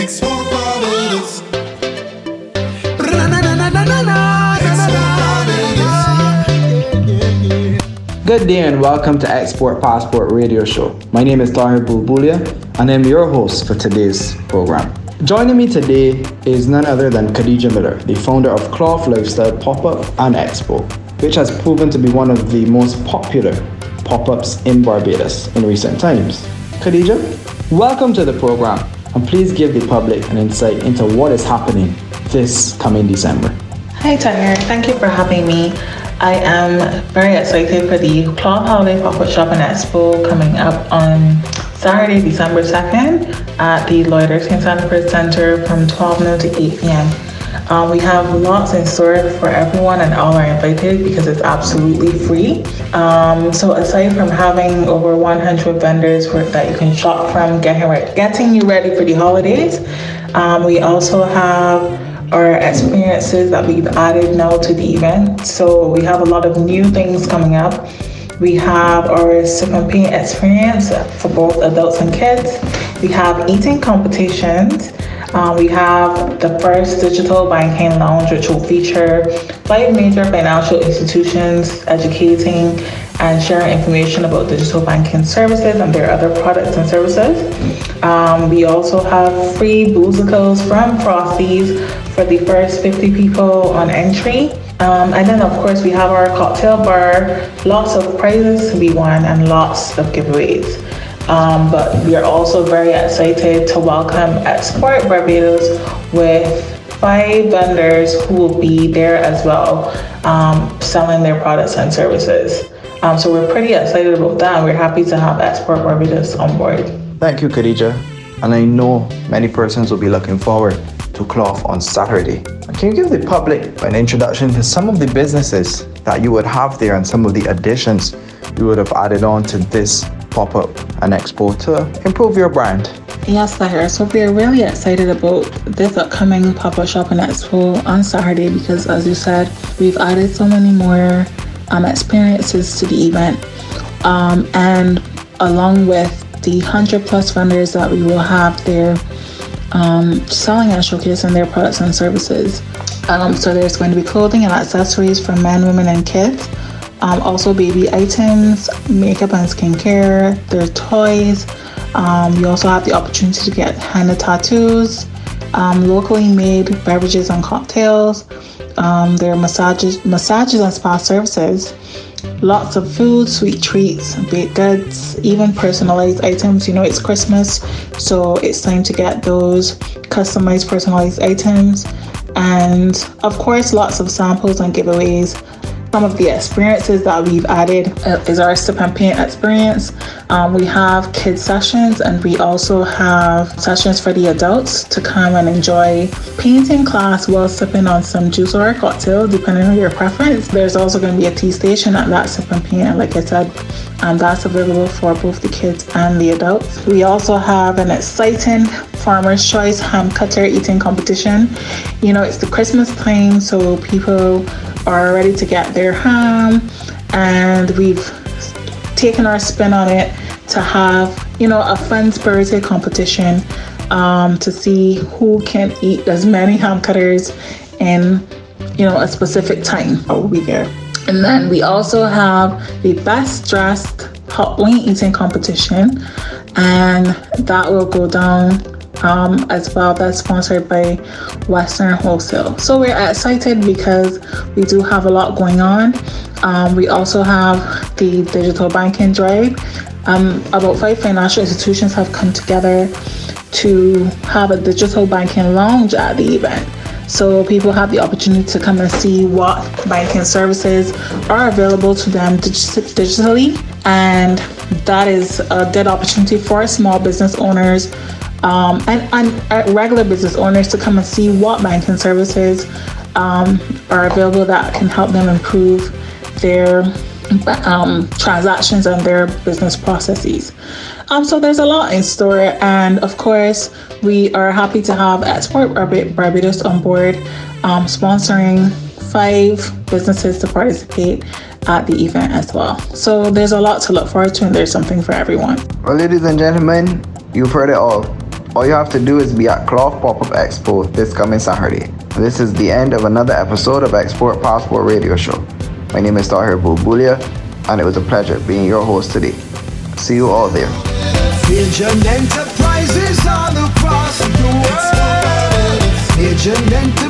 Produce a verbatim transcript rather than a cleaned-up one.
Export Barbados. Good day and welcome to Export Passport Radio Show. My name is Tahir Bulbulia and I'm your host for today's program. Joining me today is none other than Khadija Miller, the founder of Cloth Lifestyle Pop-Up and Expo, which has proven to be one of the most popular pop-ups in Barbados in recent times. Khadija, welcome to the program and please give the public an insight into what is happening this coming December. Hi Tahir, thank you for having me. I am very excited for the Cloth Holiday Pop-Up Shop and Expo coming up on Saturday, December second at the Lloyd Saint Sanford Centre from twelve noon to eight p.m. Um, we have lots in store for everyone and all are invited because it's absolutely free. Um, so aside from having over one hundred vendors for, that you can shop from, getting, re- getting you ready for the holidays, um, we also have our experiences that we've added now to the event. So we have a lot of new things coming up. We have our sip and paint experience for both adults and kids. We have eating competitions. Um, we have the first digital banking lounge, which will feature five major financial institutions educating and sharing information about digital banking services and their other products and services. Um, we also have free boozicles from Frosties for the first fifty people on entry. Um, and then of course we have our cocktail bar, lots of prizes to be won and lots of giveaways. Um, but we are also very excited to welcome Export Barbados with five vendors who will be there as well, um, selling their products and services. Um, so we're pretty excited about that and we're happy to have Export Barbados on board. Thank you, Khadija. And I know many persons will be looking forward to Cloth on Saturday. Can you give the public an introduction to some of the businesses that you would have there and some of the additions you would have added on to this pop-up and expo to improve your brand? Yes, Tahir. So we're really excited about this upcoming pop-up shop and expo on Saturday because, as you said, we've added so many more um, experiences to the event. Um, and along with the one hundred plus vendors that we will have there um, selling and showcasing their products and services. Um, so there's going to be clothing and accessories for men, women, and kids. Um, also baby items, makeup and skincare, their toys. Um, you also have the opportunity to get henna tattoos, um, locally made beverages and cocktails. Um, there are massages, massages and spa services. Lots of food, sweet treats, baked goods, even personalized items. You know, it's Christmas, so it's time to get those customized, personalized items. And of course, lots of samples and giveaways. Some of the experiences that we've added is our sip and paint experience. Um, we have kids sessions and we also have sessions for the adults to come and enjoy painting class while sipping on some juice or a cocktail, depending on your preference. There's also going to be a tea station at that sip and paint, and like I said, um, that's available for both the kids and the adults. We also have an exciting Farmer's Choice ham cutter eating competition. You know, it's the Christmas time, so people are ready to get their ham, and we've taken our spin on it to have, you know, a fun spirited competition um, to see who can eat as many ham cutters in, you know, a specific time. I will be there. And then we also have the best dressed hot wing eating competition, and that will go down Um, as well. That's sponsored by Western Wholesale. So we're excited because we do have a lot going on. Um, we also have the digital banking drive. Um, about five financial institutions have come together to have a digital banking lounge at the event. So people have the opportunity to come and see what banking services are available to them dig- digitally. And that is a good opportunity for small business owners Um, and, and regular business owners to come and see what banking services um, are available that can help them improve their um, transactions and their business processes. Um, so there's a lot in store, and of course we are happy to have Export Barbados on board, um, sponsoring five businesses to participate at the event as well. So there's a lot to look forward to, and there's something for everyone. Well, ladies and gentlemen, you've heard it all. All you have to do is be at Cloth Pop-Up Expo this coming Saturday. This is the end of another episode of Export Passport Radio Show. My name is Tahir Bulbulia, and it was a pleasure being your host today. See you all there. Vision Enterprises all across the world. Vision Enterprises.